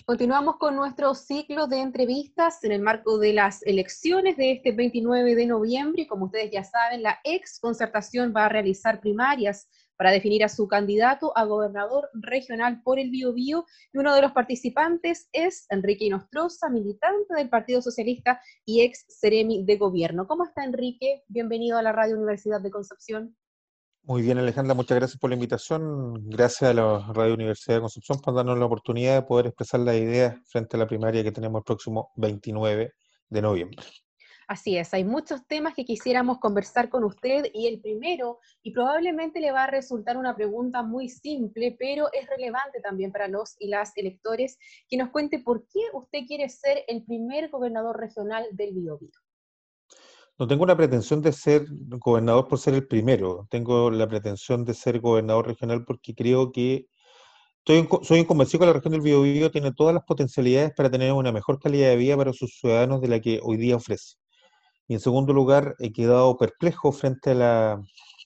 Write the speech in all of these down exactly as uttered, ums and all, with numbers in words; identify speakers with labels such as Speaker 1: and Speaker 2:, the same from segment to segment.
Speaker 1: Continuamos con nuestro ciclo de entrevistas en el marco de las elecciones de este veintinueve de noviembre. Y como ustedes ya saben, la ex Concertación va a realizar primarias para definir a su candidato a gobernador regional por el Biobío. Y uno de los participantes es Enrique Inostroza, militante del Partido Socialista y ex Seremi de Gobierno. ¿Cómo está, Enrique? Bienvenido a la Radio Universidad de Concepción.
Speaker 2: Muy bien, Alejandra, muchas gracias por la invitación. Gracias a la Radio Universidad de Concepción por darnos la oportunidad de poder expresar las ideas frente a la primaria que tenemos el próximo veintinueve de noviembre.
Speaker 1: Así es, hay muchos temas que quisiéramos conversar con usted y el primero, y probablemente le va a resultar una pregunta muy simple, pero es relevante también para los y las electores, que nos cuente por qué usted quiere ser el primer gobernador regional del Biobío.
Speaker 2: No tengo una pretensión de ser gobernador por ser el primero, tengo la pretensión de ser gobernador regional porque creo que estoy, un- soy un convencido que la región del Biobío tiene todas las potencialidades para tener una mejor calidad de vida para sus ciudadanos de la que hoy día ofrece. Y en segundo lugar, he quedado perplejo frente a la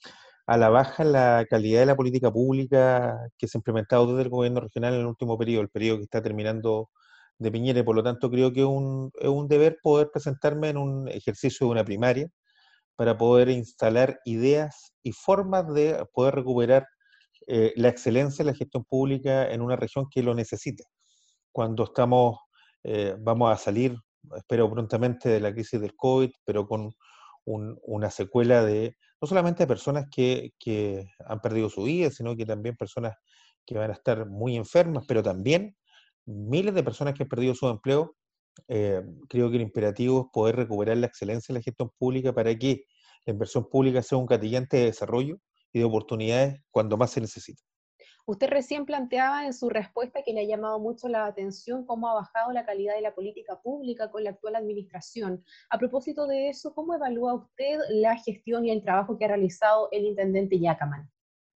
Speaker 2: a la baja en la calidad de la política pública que se ha implementado desde el gobierno regional en el último periodo, el periodo que está terminando de Piñera, y por lo tanto creo que es un, es un deber poder presentarme en un ejercicio de una primaria para poder instalar ideas y formas de poder recuperar eh, la excelencia de la gestión pública en una región que lo necesita. Cuando estamos, eh, vamos a salir, espero prontamente, de la crisis del COVID, pero con un- una secuela de, no solamente de personas que, que han perdido su vida, sino que también personas que van a estar muy enfermas, pero también miles de personas que han perdido su empleo. Eh, creo que el imperativo es poder recuperar la excelencia de la gestión pública para que la inversión pública sea un gatillante de desarrollo y de oportunidades cuando más se necesita.
Speaker 1: Usted recién planteaba en su respuesta que le ha llamado mucho la atención cómo ha bajado la calidad de la política pública con la actual administración. A propósito de eso, ¿cómo evalúa usted la gestión y el trabajo que ha realizado el intendente Yacaman?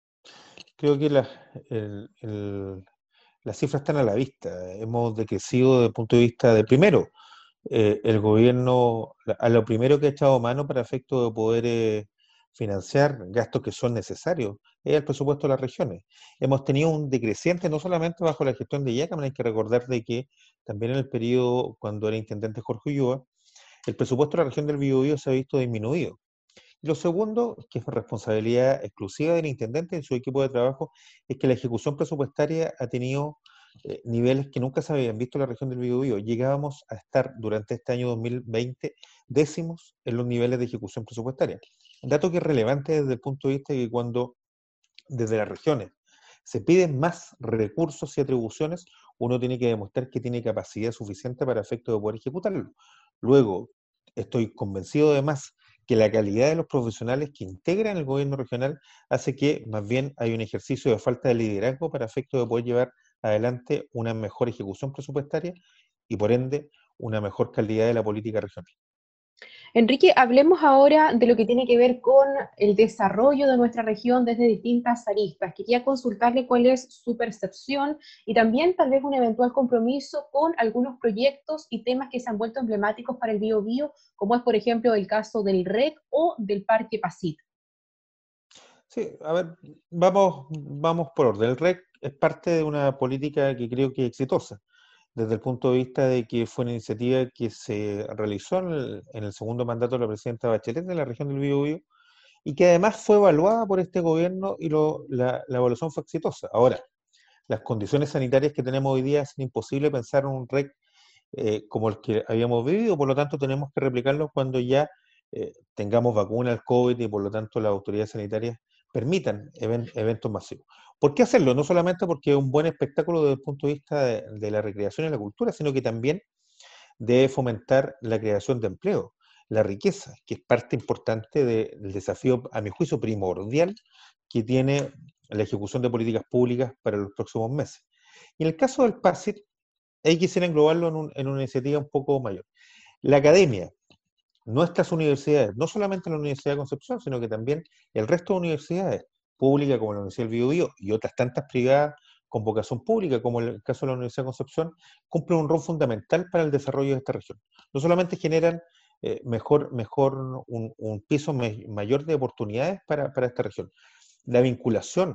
Speaker 2: Creo que la- el- el- las cifras están a la vista. Hemos decrecido desde el punto de vista de, primero, eh, el gobierno, la- a lo primero que ha echado mano para efecto de poder eh, financiar gastos que son necesarios, es el presupuesto de las regiones. Hemos tenido un decreciente no solamente bajo la gestión de Yacaman, hay que recordar de que también en el periodo cuando era intendente Jorge Ulloa, el presupuesto de la región del Biobío se ha visto disminuido. Y lo segundo, que es responsabilidad exclusiva del intendente y su equipo de trabajo, es que la ejecución presupuestaria ha tenido eh, niveles que nunca se habían visto en la región del Biobío. Llegábamos a estar durante este año dos mil veinte décimos en los niveles de ejecución presupuestaria. Dato que es relevante desde el punto de vista de que cuando desde las regiones se piden más recursos y atribuciones, uno tiene que demostrar que tiene capacidad suficiente para efecto de poder ejecutarlo. Luego, estoy convencido además que la calidad de los profesionales que integran el gobierno regional hace que más bien hay un ejercicio de falta de liderazgo para efecto de poder llevar adelante una mejor ejecución presupuestaria y por ende una mejor calidad de la política regional.
Speaker 1: Enrique, hablemos ahora de lo que tiene que ver con el desarrollo de nuestra región desde distintas aristas. Quería consultarle cuál es su percepción y también tal vez un eventual compromiso con algunos proyectos y temas que se han vuelto emblemáticos para el Biobío, como es por ejemplo el caso del R E C o del Parque Pasit.
Speaker 2: Sí, a ver, vamos, vamos por orden. El R E C es parte de una política que creo que es exitosa, desde el punto de vista de que fue una iniciativa que se realizó en el, en el segundo mandato de la presidenta Bachelet en la región del Biobío y que además fue evaluada por este gobierno y lo, la, la evaluación fue exitosa. Ahora, las condiciones sanitarias que tenemos hoy día hacen imposible pensar en un R E C eh, como el que habíamos vivido, por lo tanto tenemos que replicarlo cuando ya eh, tengamos vacuna al COVID y por lo tanto las autoridades sanitarias permitan even- eventos masivos. ¿Por qué hacerlo? No solamente porque es un buen espectáculo desde el punto de vista de, de la recreación y la cultura, sino que también debe fomentar la creación de empleo, la riqueza, que es parte importante de- del desafío, a mi juicio, primordial que tiene la ejecución de políticas públicas para los próximos meses. Y en el caso del PASIT, ahí quisiera englobarlo en, un- en una iniciativa un poco mayor. La academia, nuestras universidades, no solamente la Universidad de Concepción, sino que también el resto de universidades públicas como la Universidad del Biobío y otras tantas privadas con vocación pública, como el caso de la Universidad de Concepción, cumplen un rol fundamental para el desarrollo de esta región. No solamente generan eh, mejor, mejor un, un piso me- mayor de oportunidades para, para esta región. La vinculación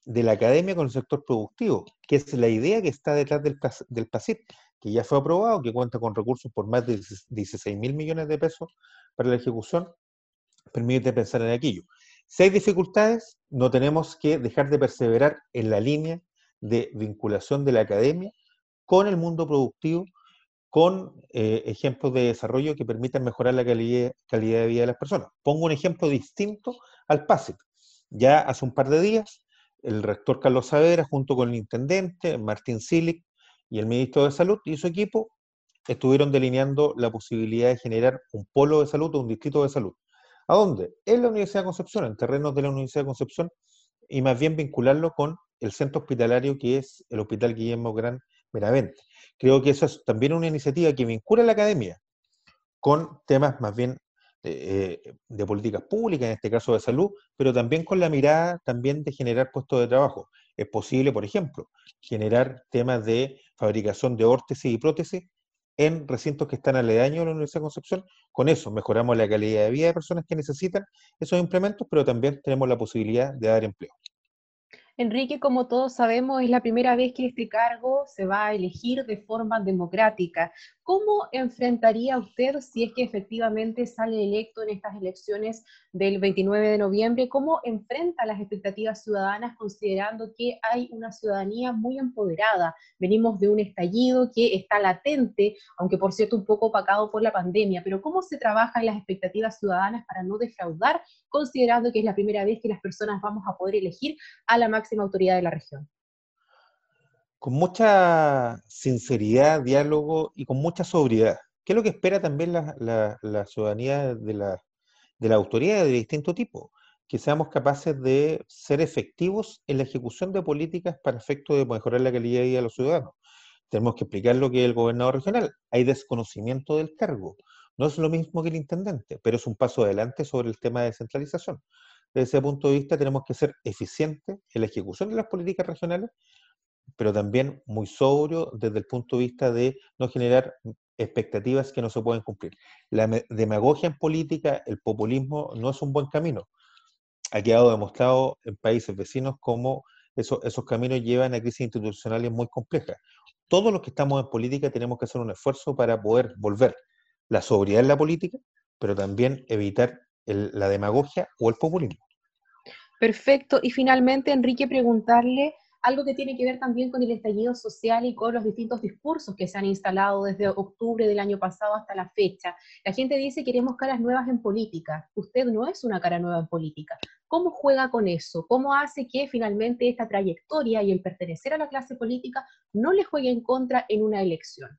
Speaker 2: de la academia con el sector productivo, que es la idea que está detrás del, del PASIT, que ya fue aprobado, que cuenta con recursos por más de dieciséis mil millones de pesos para la ejecución, permite pensar en aquello. Si hay dificultades, no tenemos que dejar de perseverar en la línea de vinculación de la academia con el mundo productivo, con eh, ejemplos de desarrollo que permitan mejorar la calidad, calidad de vida de las personas. Pongo un ejemplo distinto al PASIC. Ya hace un par de días, el rector Carlos Saavedra, junto con el intendente Martín Silic y el ministro de Salud y su equipo, estuvieron delineando la posibilidad de generar un polo de salud o un distrito de salud. ¿A dónde? En la Universidad de Concepción, en terrenos de la Universidad de Concepción, y más bien vincularlo con el centro hospitalario que es el Hospital Guillermo Gran Benavente. Creo que eso es también una iniciativa que vincula a la academia con temas más bien eh, de políticas públicas, en este caso de salud, pero también con la mirada también de generar puestos de trabajo. Es posible, por ejemplo, generar temas de fabricación de órtesis y prótesis en recintos que están aledaños a la Universidad de Concepción. Con eso mejoramos la calidad de vida de personas que necesitan esos implementos, pero también tenemos la posibilidad de dar empleo.
Speaker 1: Enrique, como todos sabemos, es la primera vez que este cargo se va a elegir de forma democrática. ¿Cómo enfrentaría usted si es que efectivamente sale electo en estas elecciones del veintinueve de noviembre? ¿Cómo enfrenta las expectativas ciudadanas considerando que hay una ciudadanía muy empoderada? Venimos de un estallido que está latente, aunque por cierto un poco opacado por la pandemia, pero ¿cómo se trabaja en las expectativas ciudadanas para no defraudar, considerando que es la primera vez que las personas vamos a poder elegir a la máxima autoridad de la región?
Speaker 2: Con mucha sinceridad, diálogo y con mucha sobriedad. ¿Qué es lo que espera también la, la, la ciudadanía de, la, de las autoridades de distinto tipo? Que seamos capaces de ser efectivos en la ejecución de políticas para efecto de mejorar la calidad de vida de los ciudadanos. Tenemos que explicar lo que es el gobernador regional. Hay desconocimiento del cargo. No es lo mismo que el intendente, pero es un paso adelante sobre el tema de descentralización. Desde ese punto de vista tenemos que ser eficientes en la ejecución de las políticas regionales, pero también muy sobrio desde el punto de vista de no generar expectativas que no se pueden cumplir. La demagogia en política, el populismo, no es un buen camino. Ha quedado demostrado en países vecinos cómo eso, esos caminos llevan a crisis institucionales muy complejas. Todos los que estamos en política tenemos que hacer un esfuerzo para poder volver la sobriedad en la política, pero también evitar el, la demagogia o el populismo.
Speaker 1: Perfecto. Y finalmente, Enrique, preguntarle algo que tiene que ver también con el estallido social y con los distintos discursos que se han instalado desde octubre del año pasado hasta la fecha. La gente dice queremos caras nuevas en política. Usted no es una cara nueva en política. ¿Cómo juega con eso? ¿Cómo hace que finalmente esta trayectoria y el pertenecer a la clase política no le juegue en contra en una elección?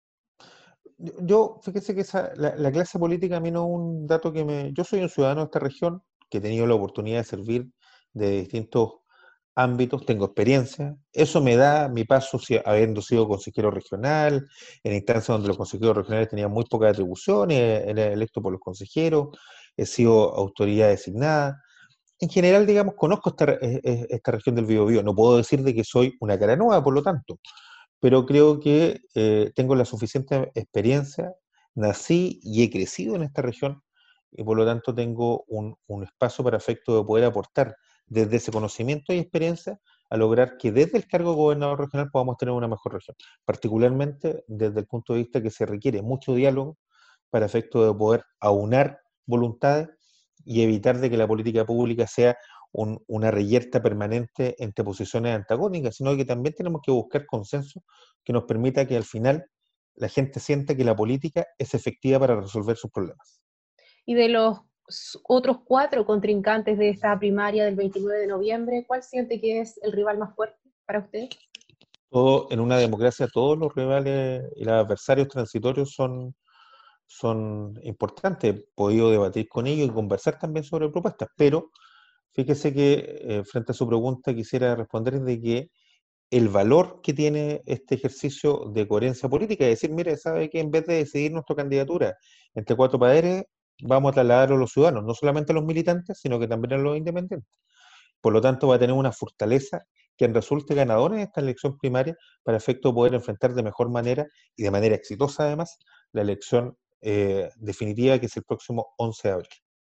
Speaker 2: Yo, fíjese que esa, la, la clase política a mí no es un dato que me... Yo soy un ciudadano de esta región que he tenido la oportunidad de servir de distintos ámbitos, tengo experiencia, eso me da mi paso si, habiendo sido consejero regional, en instancias donde los consejeros regionales tenían muy pocas atribuciones, era electo por los consejeros, he sido autoridad designada. En general, digamos, conozco esta, esta región del Biobío, no puedo decir de que soy una cara nueva, por lo tanto, pero creo que eh, tengo la suficiente experiencia, nací y he crecido en esta región y por lo tanto tengo un, un espacio para efecto de poder aportar desde ese conocimiento y experiencia a lograr que desde el cargo de gobernador regional podamos tener una mejor región, particularmente desde el punto de vista que se requiere mucho diálogo para efecto de poder aunar voluntades y evitar de que la política pública sea un, una reyerta permanente entre posiciones antagónicas, sino que también tenemos que buscar consenso que nos permita que al final la gente sienta que la política es efectiva para resolver sus problemas.
Speaker 1: Y de los otros cuatro contrincantes de esta primaria del veintinueve de noviembre, ¿cuál siente que es el rival más fuerte para usted?
Speaker 2: Todo, en una democracia todos los rivales y los adversarios transitorios son, son importantes. He podido debatir con ellos y conversar también sobre propuestas, pero fíjese que eh, frente a su pregunta quisiera responder de que el valor que tiene este ejercicio de coherencia política, es decir, mire, sabe que en vez de decidir nuestra candidatura entre cuatro poderes, vamos a trasladarlo a los ciudadanos, no solamente a los militantes, sino que también a los independientes. Por lo tanto, va a tener una fortaleza quien resulte ganador en esta elección primaria para efecto de poder enfrentar de mejor manera y de manera exitosa además la elección eh, definitiva que es el próximo once de abril.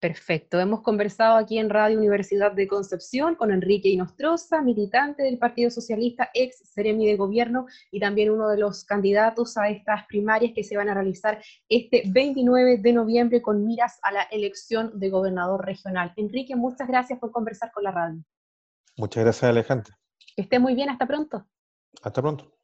Speaker 1: Perfecto. Hemos conversado aquí en Radio Universidad de Concepción con Enrique Inostroza, militante del Partido Socialista, ex seremi de gobierno y también uno de los candidatos a estas primarias que se van a realizar este veintinueve de noviembre con miras a la elección de gobernador regional. Enrique, muchas gracias por conversar con la radio.
Speaker 2: Muchas gracias, Alejandra.
Speaker 1: Que esté muy bien, hasta pronto.
Speaker 2: Hasta pronto.